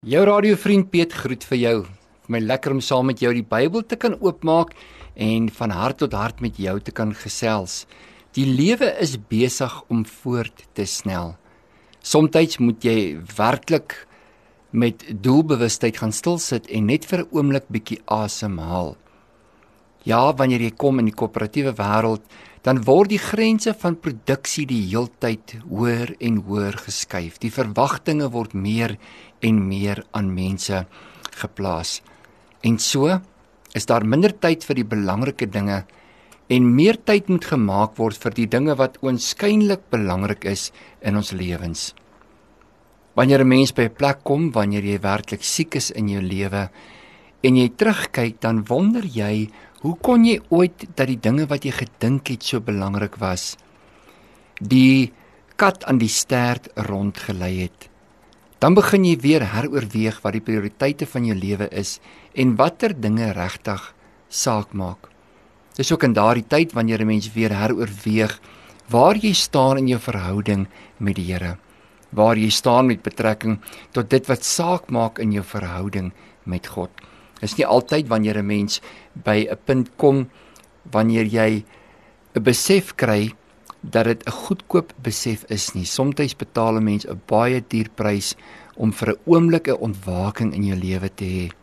Jou radiovriend Piet groet vir jou. Vir my lekker om saam met jou die Bybel te kan oopmaak en van hart tot hart met jou te kan gesels. Die lewe is besig om voort te snel. Somstyds moet jy werklik met doelbewustheid gaan stil sit en net vir 'n oomblik bietjie asemhaal. Ja, wanneer jy kom in die korporatiewe wêreld, dan word die grense van produksie die heeltyd hoër en hoër geskuif. Die verwagtinge word meer en meer aan mense geplaas. En so is daar minder tyd vir die belangrike dinge en meer tyd moet gemaak word vir die dinge wat oënskynlik belangrik is in ons lewens. Wanneer 'n mens by 'n plek kom, wanneer jy werklik siek is in jou lewe en jy terugkyk, dan wonder jy, hoe kon jy ooit dat die dinge wat jy gedink het so belangrik was, die kat aan die stert rondgelei het? Dan begin jy weer heroorweeg wat die prioriteite van jou lewe is en watter dinge regtig saak maak. Dis ook in daardie tyd wanneer 'n mens weer heroorweeg waar jy staan in jou verhouding met die Here, waar jy staan met betrekking tot dit wat saak maak in jou verhouding met God. Dis nie altyd wanneer 'n mens by 'n punt kom wanneer jy 'n besef kry dat dit 'n goedkoop besef is nie. Somstyds betaal 'n mens 'n baie duur prys om vir 'n oomblik 'n ontwaking in jou lewe te hê.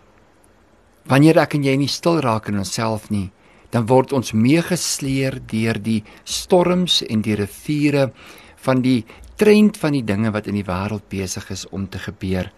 Wanneer ek en jy nie stil raak in onsself nie, dan word ons meegesleer deur die storms en die riviere van die trend van die dinge wat in die wêreld besig is om te gebeur.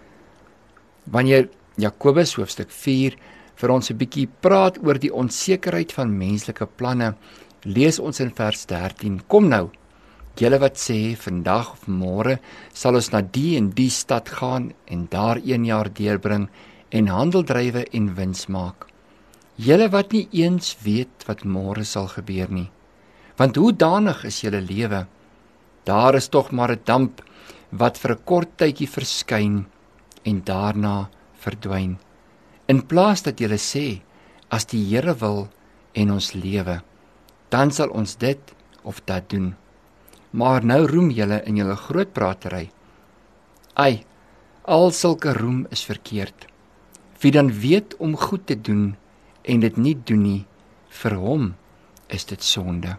Wanneer Jakobus hoofstuk 4 vir ons 'n bietjie praat oor die onsekerheid van menslike planne, lees ons in vers 13, kom nou, julle wat sê, vandag of môre sal ons na die en die stad gaan en daar 1 jaar deurbring en handel drywe en wins maak. Julle wat nie eens weet wat môre sal gebeur nie, want hoe danig is julle lewe? Daar is tog maar 'n damp wat vir 'n kort tydjie verskyn en daarna verdwyn. In plaas dat julle sê, as die Here wil en ons lewe, dan sal ons dit of dat doen. Maar nou roem julle in julle groot pratery. Ai, al sulke roem is verkeerd. Wie dan weet om goed te doen en dit nie doen nie, vir hom is dit sonde.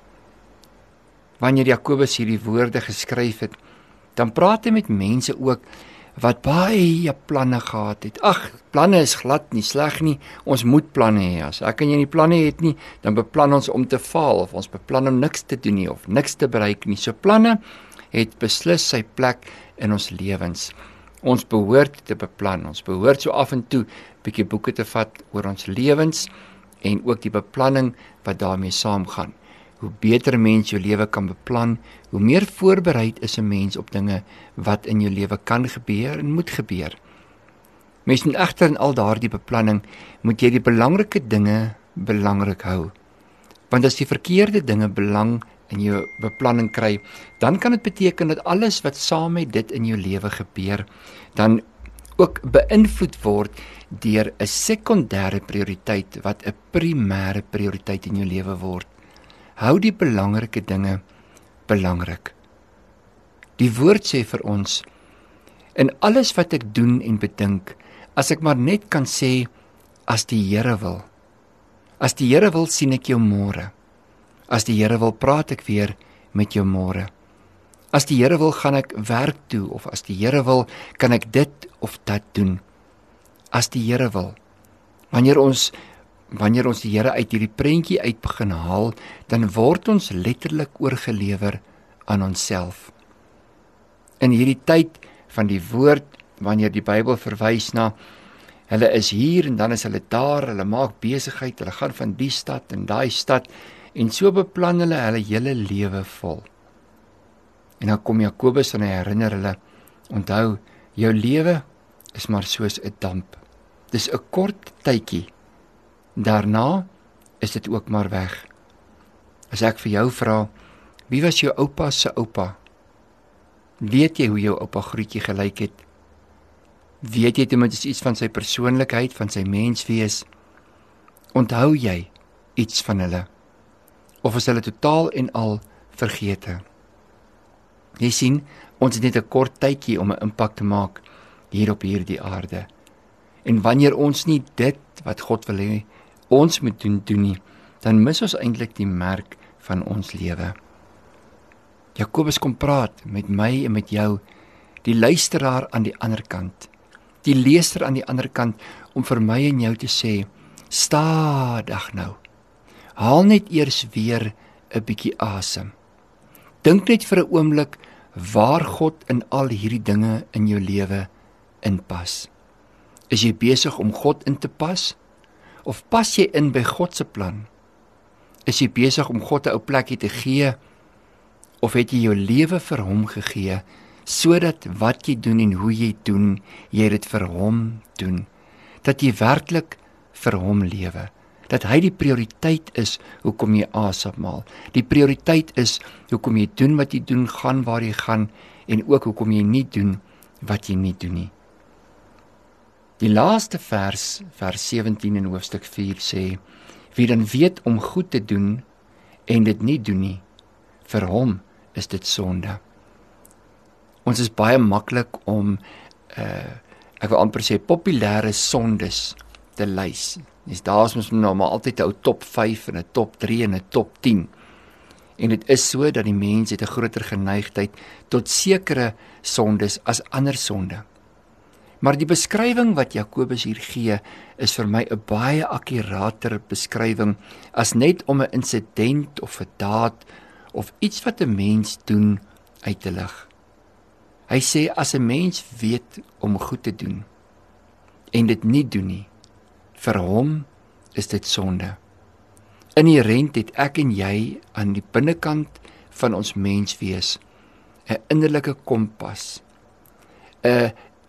Wanneer Jakobus hierdie woorde geskryf het, dan praat hy met mense ook wat baie planne gehad het. Ag, planne is glad nie sleg nie, ons moet planne hê. As ek en jy nie planne het nie, dan beplan ons om te faal, of ons beplan om niks te doen nie, of niks te bereik nie. So planne het beslis sy plek in ons lewens. Ons behoort te beplan, ons behoort so af en toe bietjie boeke te vat oor ons lewens, en ook die beplanning wat daarmee saamgaan. Hoe beter 'n mens jou lewe kan beplan, hoe meer voorbereid is 'n mens op dinge wat in jou lewe kan gebeur en moet gebeur. Mens moet egter in al daardie beplanning, moet jy die belangrike dinge belangrik hou. Want as die verkeerde dinge belang in jou beplanning kry, dan kan dit beteken dat alles wat saam met dit in jou lewe gebeur, dan ook beïnvloed word deur 'n sekondêre prioriteit wat 'n primêre prioriteit in jou lewe word. Hou die belangrike dinge belangrik. Die woord sê vir ons, in alles wat ek doen en bedink, as ek maar net kan sê, as die Here wil. As die Here wil, sien ek jou môre. As die Here wil, praat ek weer met jou môre. As die Here wil, gaan ek werk toe, of as die Here wil, kan ek dit of dat doen. As die Here wil. Wanneer ons die Here uit hierdie prentjie uit begin haal, dan word ons letterlik oorgelewer aan onsself. In hierdie tyd van die woord, wanneer die Bybel verwys na, hulle is hier en dan is hulle daar, hulle maak besigheid, hulle gaan van die stad en daai stad, en so beplan hulle hele lewe vol. En dan kom Jakobus en hy herinner hulle, onthou, jou lewe is maar soos 'n damp. Dis 'n kort tydjie. Daarna is dit ook maar weg. As ek vir jou vra, wie was jou oupa se oupa? Weet jy hoe jou oupa groetjie gelyk het? Weet jy ten minste iets van sy persoonlikheid, van sy menswees? Onthou jy iets van hulle? Of is hulle totaal en al vergete? Jy sien, ons het net 'n kort tydjie om 'n impak te maak. hier op hierdie aarde. En wanneer ons nie dit wat God wil hê ons moet doen nie, dan mis ons eintlik die merk van ons lewe. Jakobus kom praat met my en met jou, die luisteraar aan die ander kant, die leser aan die ander kant, om vir my en jou te sê, stadig nou, haal net eers weer 'n bietjie asem. Dink net vir 'n oomblik waar God in al hierdie dinge in jou lewe inpas. Is jy besig om God in te pas? Of pas jy in by God se plan? Is jy besig om God 'n ou plekkie te gee? Of het jy jou lewe vir hom gegee, sodat wat jy doen en hoe jy doen, jy dit vir hom doen? Dat jy werklik vir hom lewe. Dat hy die prioriteit is hoekom jy asemhaal. Die prioriteit is hoekom jy doen wat jy doen, gaan waar jy gaan, en ook hoekom jy nie doen wat jy nie doen nie. Die laaste vers 17 in hoofstuk 4 sê, wie dan weet om goed te doen en dit nie doen nie, vir hom is dit sonde. Ons is baie maklik om, ek wil amper sê, populêre sondes te lys. Daar is ons nou maar altyd 'n ou top 5 en 'n top 3 en 'n top 10. En dit is so dat die mens het 'n groter geneigtheid tot sekere sondes as ander sonde. Maar die beskrywing wat Jakobus hier gee, is vir my 'n baie akkurater beskrywing as net om 'n insident of 'n daad of iets wat 'n mens doen uit te lig. Hy sê as 'n mens weet om goed te doen en dit nie doen nie, vir hom is dit sonde. Inherent het ek en jy aan die binnekant van ons menswees 'n innerlike kompas, 'n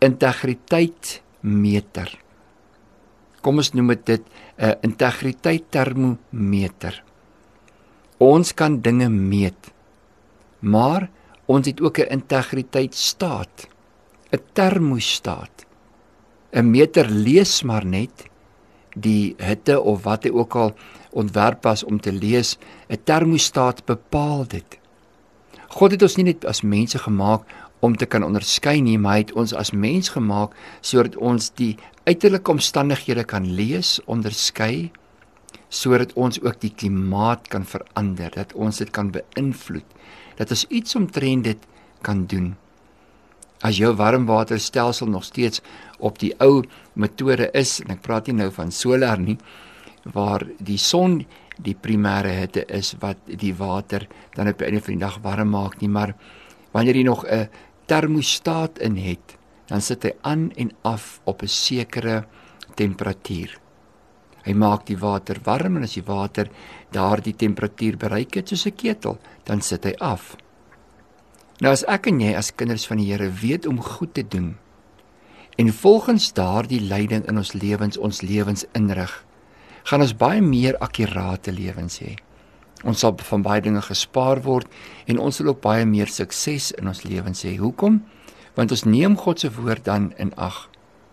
integriteitmeter. Kom ons noem dit 'n integriteittermometer. Ons kan dinge meet, maar ons het ook 'n integriteitstaat, 'n termostaat. 'n Meter lees maar net die hitte of wat hy ook al ontwerp was om te lees. 'n Termostaat bepaal dit. God het ons nie net as mense gemaak om te kan onderskei nie, maar hy het ons as mens gemaak sodat ons die uiterlike omstandighede kan lees, onderskei, sodat ons ook die klimaat kan verander, dat ons dit kan beïnvloed, dat ons iets omtrent dit kan doen. As jou warmwaterstelsel nog steeds op die ou metode is, en ek praat nie nou van solar nie, waar die son die primêre hitte is wat die water dan op die einde van die dag warm maak nie, maar wanneer jy nog 'n termostaat in het, dan sit hy aan en af op 'n sekere temperatuur. Hy maak die water warm, en as die water daardie temperatuur bereik het soos 'n ketel, dan sit hy af. Nou as ek en jy as kinders van die Here weet om goed te doen, en volgens daardie leiding in ons lewens inrig, gaan ons baie meer akkurate lewens hê. Ons sal van baie dinge gespaar word, en ons sal ook baie meer sukses in ons lewens hê. Hoekom? Want ons neem God se woord dan in ag.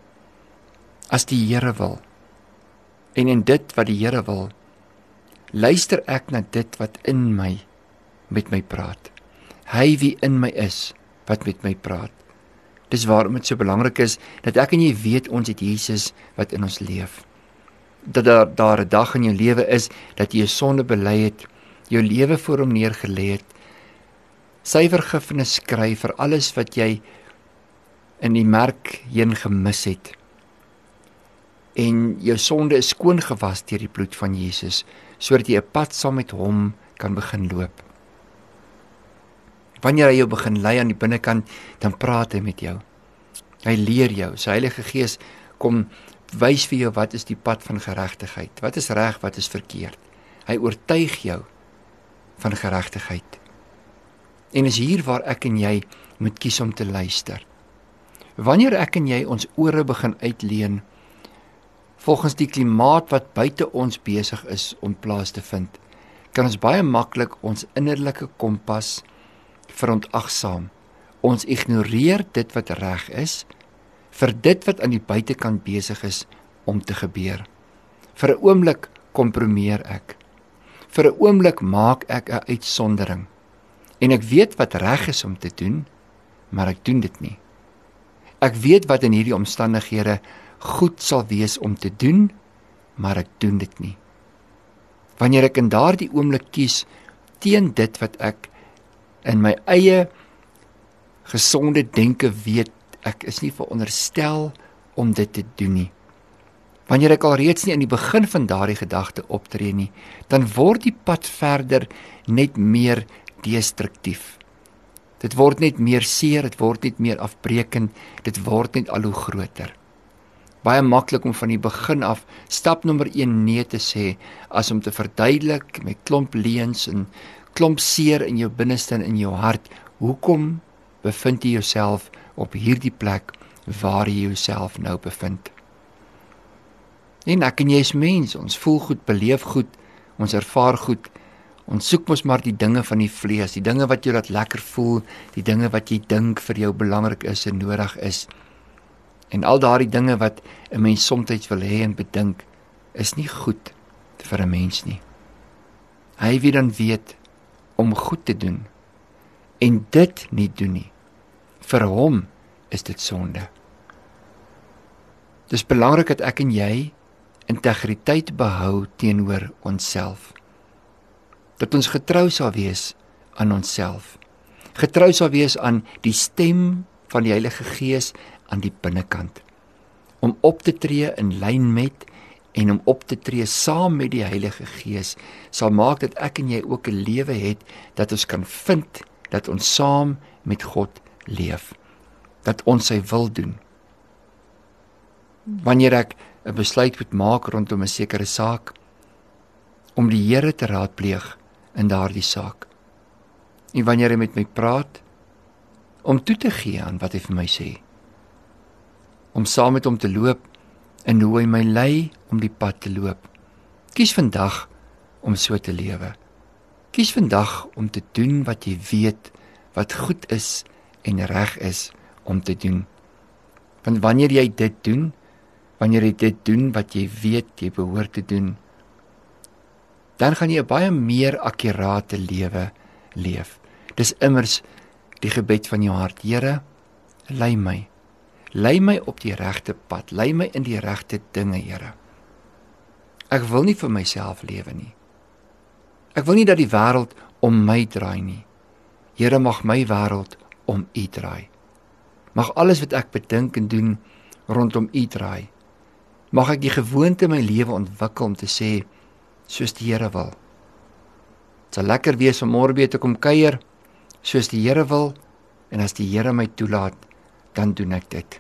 As die Here wil, en in dit wat die Here wil, luister ek na dit wat in my met my praat. Hy wie in my is, wat met my praat. Dis waarom dit so belangrik is, dat ek en jy weet ons het Jesus wat in ons leef. Dat daar 'n dag in jou lewe is, dat jy jou sonde bely het, jou lewe voor hom neergelê het, sy vergifnis kry vir alles wat jy in die merk heen gemis het, en jou sonde is skoon gewas deur die bloed van Jesus, sodat jy 'n pad saam met hom kan begin loop. Wanneer hy jou begin lei aan die binnekant, dan praat hy met jou. Hy leer jou, sy Heilige Gees kom wys vir jou wat is die pad van geregtigheid, wat is reg, wat is verkeerd. Hy oortuig jou van geregtigheid. En is hier waar ek en jy moet kies om te luister. Wanneer ek en jy ons ore begin uitleen, volgens die klimaat wat buite ons besig is om plaas te vind, kan ons baie maklik ons innerlike kompas verontagsaam. Ons ignoreer dit wat reg is, vir dit wat aan die buitekant besig is om te gebeur. Vir 'n oomblik kompromieer ek. Vir 'n oomblik maak ek 'n uitsondering. En ek weet wat reg is om te doen, maar ek doen dit nie. Ek weet wat in hierdie omstandighede goed sal wees om te doen, maar ek doen dit nie. Wanneer ek in daardie oomblik kies teen dit wat ek in my eie gesonde denke weet, ek is nie veronderstel om dit te doen nie. Wanneer ek alreeds nie in die begin van daardie gedagte optree nie, dan word die pad verder net meer destruktief. Dit word net meer seer, dit word net meer afbreekend, dit word net al hoe groter. Baie maklik om van die begin af stap nommer 1 nee te sê, as om te verduidelik met klomp leuns en klomp seer in jou binneste en in jou hart, hoekom bevind jy jouself op hierdie plek waar jy jouself nou bevind. En ek en jy is mens, ons voel goed, beleef goed, ons ervaar goed, ons soek mos maar die dinge van die vlees, die dinge wat jou laat lekker voel, die dinge wat jy dink vir jou belangrik is en nodig is. En al daardie dinge wat 'n mens soms wil hê en bedink, is nie goed vir 'n mens nie. Hy wie dan weet om goed te doen en dit nie doen nie, vir hom is dit sonde. Dis belangrik dat ek en jy integriteit behou teenoor onsself. Dat ons getrou sal wees aan onsself. Getrou sal wees aan die stem van die Heilige Gees aan die binnekant. Om op te tree in lyn met en om op te tree saam met die Heilige Gees sal maak dat ek en jy ook 'n lewe het dat ons kan vind dat ons saam met God leef. Dat ons sy wil doen. Wanneer ek 'n besluit moet maak rondom 'n sekere saak, om die Here te raadpleeg in daardie saak. En wanneer hy met my praat, om toe te gee aan wat hy vir my sê. Om saam met hom te loop en hoe hy my lei om die pad te loop. Kies vandag om so te lewe. Kies vandag om te doen wat jy weet wat goed is en reg is om te doen. Want wanneer jy dit doen, wanneer jy dit doen wat jy weet jy behoort te doen, dan gaan jy 'n baie meer akkurate lewe leef. Dis immers die gebed van jou hart. Here, lei my. Lei my op die regte pad. Lei my in die regte dinge, Here. Ek wil nie vir myself lewe nie. Ek wil nie dat die wêreld om my draai nie. Here, mag my wêreld om U draai. Mag alles wat ek bedink en doen rondom U draai. Mag ek die gewoonte in my lewe ontwikkel om te sê, soos die Here wil. Het sal lekker wees om môre weer te kom kuier, soos die Here wil, en as die Here my toelaat, dan doen ek dit.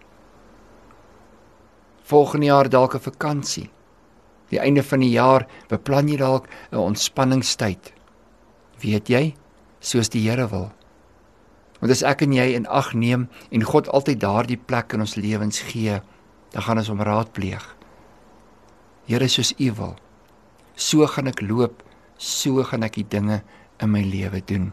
Volgende jaar dalk 'n vakansie. Die einde van die jaar beplan jy dalk 'n ontspanningstyd. Weet jy, soos die Here wil. Want as ek en jy in ag neem en God altyd daardie plek in ons lewens gee, dan gaan ons hom raadpleeg. Here, soos U wil. So gaan ek loop, so gaan ek die dinge in my lewe doen.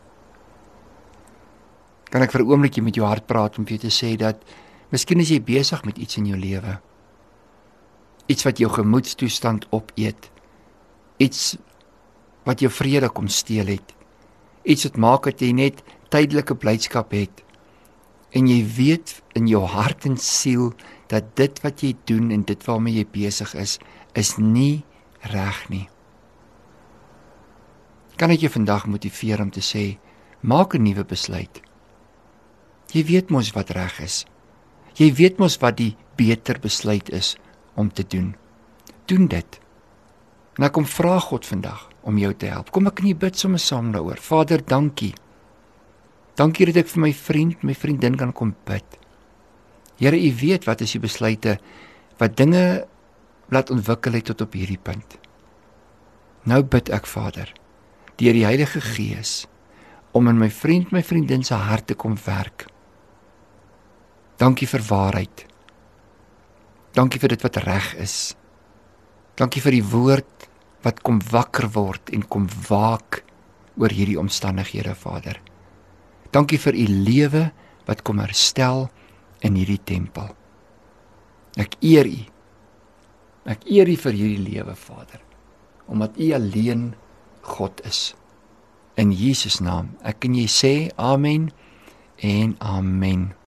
Kan ek vir 'n oombliekie met jou hart praat om vir jou te sê dat miskien is jy besig met iets in jou lewe. Iets wat jou gemoedstoestand opeet. Iets wat jou vrede kom steel het. Iets wat maak dat jy net tydelike blydskap het. En jy weet in jou hart en siel dat dit wat jy doen en dit waarmee jy besig is nie reg nie. Kan ek jou vandag motiveer om te sê, maak 'n nuwe besluit. Jy weet mos wat reg is. Jy weet mos wat die beter besluit is om te doen. Doen dit. En ek kom vra God vandag om jou te help. Kom ek kan jy bid sommer saam daaroor. Vader, dankie. Dankie dat ek vir my vriend, my vriendin kan kom bid. Here, U weet wat is die besluite wat dinge laat ontwikkel het tot op hierdie punt. Nou bid ek, Vader, deur die Heilige Gees, om in my vriend, my vriendin se hart te kom werk. Dankie vir waarheid. Dankie vir dit wat reg is. Dankie vir die woord wat kom wakker word en kom waak oor hierdie omstandighede, Vader. Dankie vir U lewe wat kom herstel in hierdie tempel. Ek eer U. Ek eer U vir hierdie lewe, Vader, omdat U alleen God is. In Jesus naam. Ek en jy sê amen en amen.